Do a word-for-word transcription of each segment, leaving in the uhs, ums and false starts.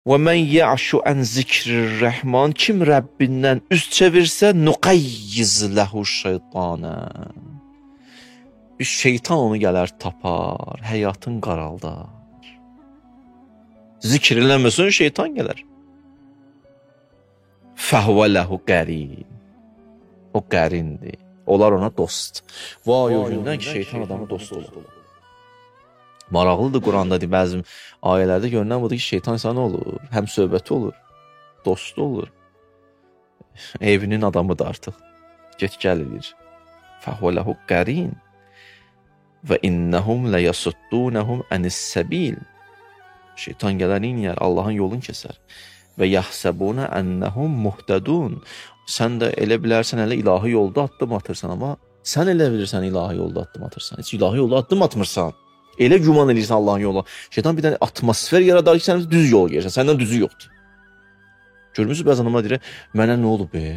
Və mən yəşu ən zikrir-rəhman, kim Rəbbindən üz çevirsə, nuqayyiz ləhu şeytanə. Bir şeytan onu gələr tapar, həyatın qaraldar. Zikr eləməsən şeytan gələr. Fəhvə ləhu qərin. O qərindir. Onlar ona dost. Vay o gündən ki, şeytan adamı dost olur. Maraqlıdır Quranda deyil, bəzi ayələrdə görünən budur ki, şeytan insan olur, həm söhbəti olur, dostu olur. Evinin adamıdır artıq. Get gəl edir. Fəhvə ləhu qərin. Və innəhum ləyəsuddunəhum ənis-səbil. Şeytan gələr inəyər, Allahın yolunu kəsər. Və yəhsəbunə ennəhum muhtədun. Sən də elə bilərsən, elə ilahi yolda addım atırsan, amma sən elə bilirsən ilahi yolda addım atırsan. Heç ilahi yolda addım atmırsan. Elə güman edirsən Allahın yoluna. Şeytan bir dənə atmosfer yaradar ki, sən düz yol gəlirsən, səndən düzü yoxdur. Görmüsünüz, bəzi adamlar deyir, mənə nə olub be?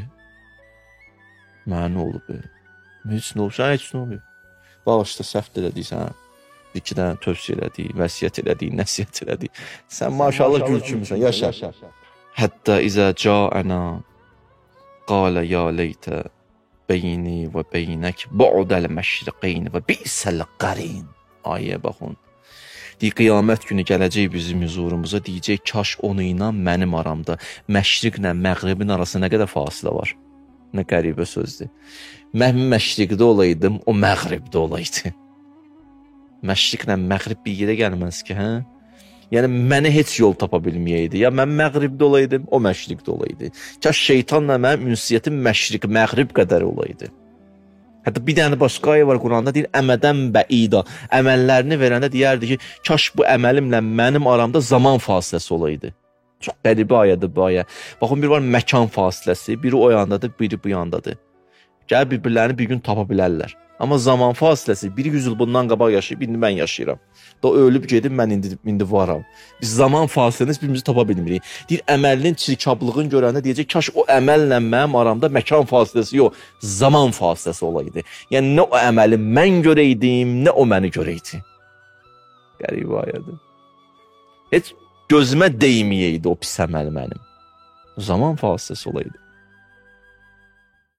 Mənə nə olub be? Heç nə olub, sən heç nə olub. Bağışda səhv elədiysən, iki dənə tövsiyə elədik, vəsiyyət elədik, nəsiyyət elədik. Sən maşallah gül kimisən, yaşa. Hətta izə cəənə qalə ya leytə beyni və beynək bu'dəl məşriqeyn və bi'səl qarin. Ayəyə baxın. Deyir, qiyamət günü gələcək bizim huzurumuza, deyəcək, kaş onu ilə mənim aramda, məşriqlə məğribin arasında nə qədər fasilə var. Nə qəribə sözdür. Mən məşriqdə olaydım, o məğribdə olaydı. Məşriqlə məğrib bir yerə gəlməz ki, hə? Yəni, mənə heç yol tapa bilməyəydi. Ya mən məğribdə olaydım, o məşriqdə olaydı. Kaş şeytanla mənim ünsiyyətim məşriq, məğrib qədər olaydı. Hətta bir dənə başqa ayə var Quranda, deyir, əmədən bəida. Əməllərini verəndə deyərdi ki, kaş bu əməlimlə mənim aramda zaman fasiləsi olaydı. Çox qəribə ayədir bu ayə. Baxın, bir var məkan fasiləsi, biri o yandadır, biri bu yandadır. Gəl bir-birlərini bir gün tapa bilərlər. Amma zaman fasiləsi, biri yüz il bundan qabaq yaşayıb, indi mən yaşayıram. Da ölüb gedib, mən indi, indi varam. Biz zaman fasiləsini birimizi tapa bilmirik. Deyir, əməlinin çirkablığını görəndə deyəcək, kaş o əməllə mənim aramda məkan fasiləsi yox, zaman fasiləsi olaydı. Yəni, nə o əməli mən görəydim, nə o məni görəydi. Qəribə ayədir. Heç gözümə deyməyəydi o pis əməl mənim. Zaman fasiləsi olaydı.